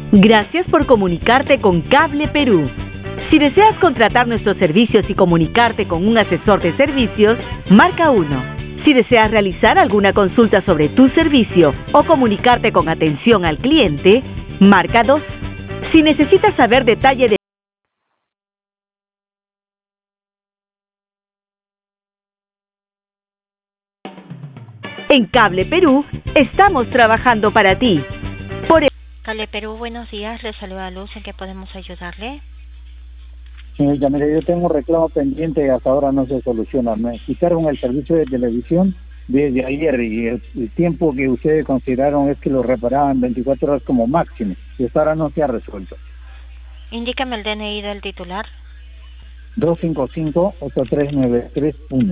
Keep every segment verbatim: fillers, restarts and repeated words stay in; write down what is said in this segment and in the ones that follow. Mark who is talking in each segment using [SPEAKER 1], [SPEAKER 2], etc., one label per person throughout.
[SPEAKER 1] Gracias por comunicarte con Cable Perú. Si deseas contratar nuestros servicios y comunicarte con un asesor de servicios, marca uno. Si deseas realizar alguna consulta sobre tu servicio o comunicarte con atención al cliente, marca dos. Si necesitas saber detalle de En Cable Perú, estamos trabajando para ti. Por el...
[SPEAKER 2] Cable Perú, buenos días. Le saluda Luz. ¿En qué podemos ayudarle?
[SPEAKER 3] Señorita, mire, yo tengo un reclamo pendiente y hasta ahora no se soluciona. Me quitaron el servicio de televisión desde ayer y el, el tiempo que ustedes consideraron es que lo reparaban veinticuatro horas como máximo y hasta ahora no se ha resuelto.
[SPEAKER 2] Indícame el D N I del titular.
[SPEAKER 3] dos cinco cinco, ocho tres nueve tres uno.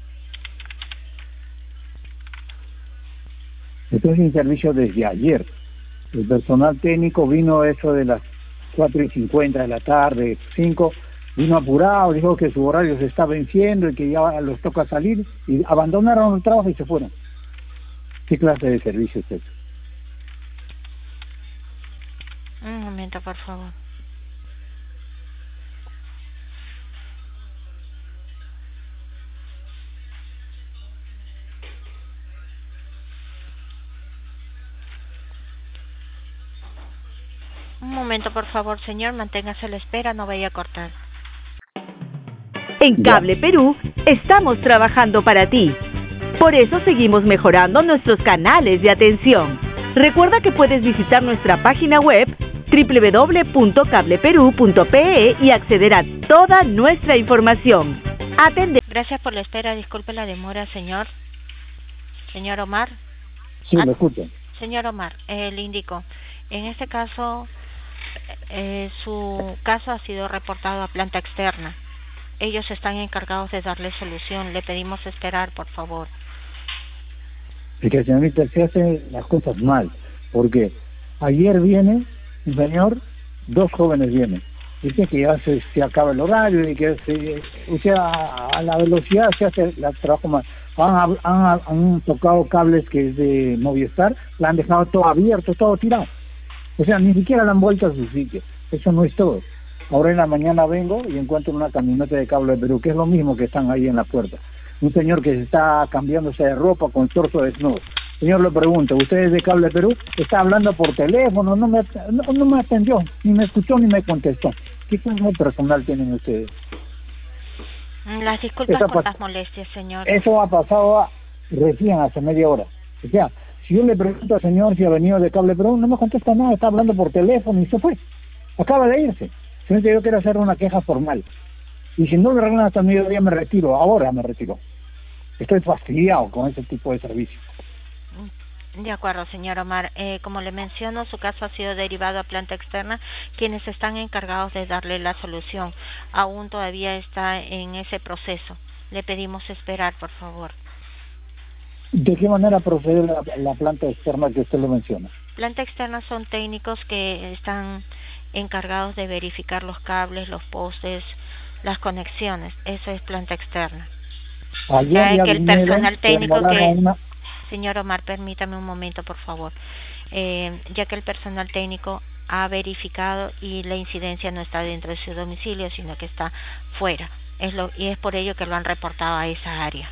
[SPEAKER 3] Esto es un servicio desde ayer. El personal técnico vino eso de las cuatro y cincuenta de la tarde, cinco, vino apurado, dijo que su horario se está venciendo y que ya los toca salir, y abandonaron el trabajo y se fueron. ¿Qué clase de servicio es eso?
[SPEAKER 2] Un momento, por favor. Un momento, por favor, señor. Manténgase a la espera, no vaya a cortar.
[SPEAKER 1] En Cable Perú, estamos trabajando para ti. Por eso seguimos mejorando nuestros canales de atención. Recuerda que puedes visitar nuestra página web doble u doble u doble u punto cable perú punto pe e y acceder a toda nuestra información. Atende.
[SPEAKER 2] Gracias por la espera. Disculpe la demora, señor. Señor Omar.
[SPEAKER 3] Sí, lo escucho.
[SPEAKER 2] Señor Omar, eh, le indico. En este caso, eh, su caso ha sido reportado a planta externa. Ellos están encargados de darle solución. Le pedimos esperar, por favor.
[SPEAKER 3] Es que, señorita, se hacen las cosas mal, porque ayer viene un señor, dos jóvenes vienen, dice que ya se, se acaba el horario y que se, o sea, a la velocidad se hace el trabajo mal. Han, han, han tocado cables que es de Movistar, la han dejado todo abierto, todo tirado. O sea, ni siquiera la han vuelto a su sitio. Eso no es todo. Ahora en la mañana vengo y encuentro una camioneta de Cable Perú, que es lo mismo que están ahí en la puerta. Un señor que se está cambiándose de ropa con torso desnudo. Señor, le pregunto, ¿usted es de Cable Perú? Está hablando por teléfono, no me, no, no me atendió, ni me escuchó, ni me contestó. ¿Qué clase de personal tienen ustedes?
[SPEAKER 2] Las disculpas por las molestias, señor.
[SPEAKER 3] Eso ha pasado a, recién, hace media hora. O sea, si yo le pregunto al señor si ha venido de Cable Perú, no me contesta nada, está hablando por teléfono y se fue. Acaba de irse. Señor, yo quiero hacer una queja formal. Y si no lo arreglan hasta el mediodía me retiro, ahora me retiro. Estoy fastidiado con ese tipo de servicio.
[SPEAKER 2] De acuerdo, señor Omar. Eh, como le menciono, su caso ha sido derivado a planta externa, quienes están encargados de darle la solución. Aún todavía está en ese proceso. Le pedimos esperar, por favor.
[SPEAKER 3] ¿De qué manera procede la, la planta externa que usted lo menciona?
[SPEAKER 2] Planta externa son técnicos que están encargados de verificar los cables, los postes, las conexiones. Eso es planta externa.
[SPEAKER 3] Ayer
[SPEAKER 2] ya
[SPEAKER 3] ya
[SPEAKER 2] que el
[SPEAKER 3] vinieron,
[SPEAKER 2] personal técnico que...
[SPEAKER 3] Una...
[SPEAKER 2] Señor Omar, permítame un momento, por favor. Eh, ya que el personal técnico ha verificado y la incidencia no está dentro de su domicilio, sino que está fuera. Es lo, y es por ello que lo han reportado a esa área.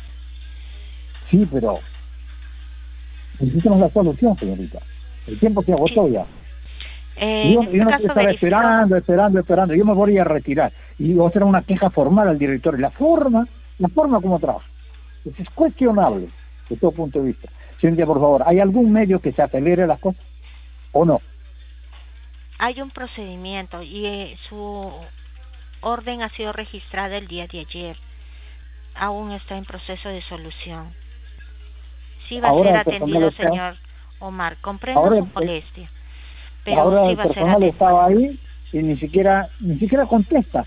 [SPEAKER 3] Sí, pero necesitamos la solución, señorita. El tiempo se agotó
[SPEAKER 2] sí.
[SPEAKER 3] ya.
[SPEAKER 2] Eh,
[SPEAKER 3] yo
[SPEAKER 2] en este
[SPEAKER 3] yo no
[SPEAKER 2] caso
[SPEAKER 3] estaba
[SPEAKER 2] verificó...
[SPEAKER 3] esperando, esperando, esperando. Yo me voy a retirar y voy a hacer una queja formal al director. La forma, la forma como trabaja, pues es cuestionable de todo punto de vista. Señorita, por favor, ¿hay algún medio que se acelere las cosas o no?
[SPEAKER 2] Hay un procedimiento y eh, su orden ha sido registrada el día de ayer. Aún está en proceso de solución. Sí va
[SPEAKER 3] ahora
[SPEAKER 2] a ser atendido, está... señor Omar. Comprendo
[SPEAKER 3] ahora,
[SPEAKER 2] su molestia. Pero
[SPEAKER 3] ahora
[SPEAKER 2] sí
[SPEAKER 3] el
[SPEAKER 2] va a ser
[SPEAKER 3] personal
[SPEAKER 2] atendido.
[SPEAKER 3] estaba ahí y ni siquiera ni siquiera contesta.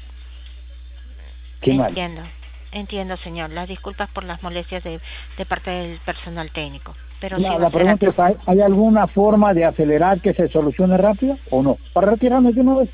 [SPEAKER 3] Qué
[SPEAKER 2] entiendo,
[SPEAKER 3] mal.
[SPEAKER 2] entiendo, señor. Las disculpas por las molestias de, de parte del personal técnico. Pero
[SPEAKER 3] La,
[SPEAKER 2] sí va
[SPEAKER 3] la
[SPEAKER 2] a ser
[SPEAKER 3] pregunta es, ¿hay, ¿hay alguna forma de acelerar que se solucione rápido o no? Para retirarme de una vez.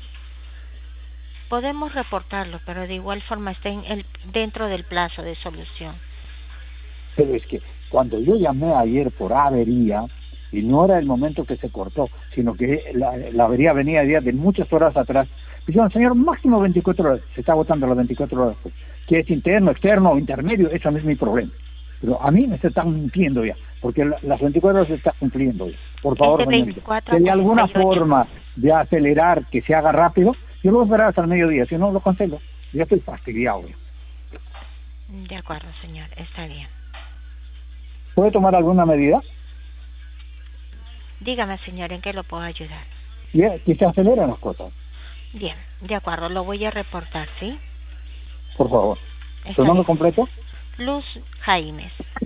[SPEAKER 2] Podemos reportarlo, pero de igual forma está en el, dentro del plazo de solución.
[SPEAKER 3] Pero es que cuando yo llamé ayer por avería, y no era el momento que se cortó, sino que la, la avería venía ya de muchas horas atrás. Dijeron, señor, máximo veinticuatro horas, se está agotando las veinticuatro horas, pues. Que es interno, externo o intermedio, eso no es mi problema. Pero a mí me se están mintiendo ya, porque la, las veinticuatro horas se está cumpliendo ya. Por favor, señorita, si hay alguna forma de acelerar que se haga rápido, yo lo voy a esperar hasta el mediodía, si no lo cancelo. Ya estoy fastidiado ya.
[SPEAKER 2] De acuerdo, señor, está bien.
[SPEAKER 3] ¿Puede tomar alguna medida?
[SPEAKER 2] Dígame, señor, ¿en qué lo puedo ayudar?
[SPEAKER 3] Ya, que se aceleren las cosas.
[SPEAKER 2] Bien, de acuerdo, lo voy a reportar, ¿sí?
[SPEAKER 3] Por favor.
[SPEAKER 2] Está
[SPEAKER 3] ¿Tu nombre
[SPEAKER 2] bien.
[SPEAKER 3] completo?
[SPEAKER 2] Luz Jaimes.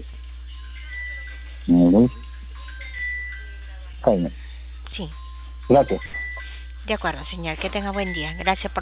[SPEAKER 3] Luz Jaime.
[SPEAKER 2] Sí.
[SPEAKER 3] Gracias.
[SPEAKER 2] De acuerdo, señor, que tenga buen día. Gracias por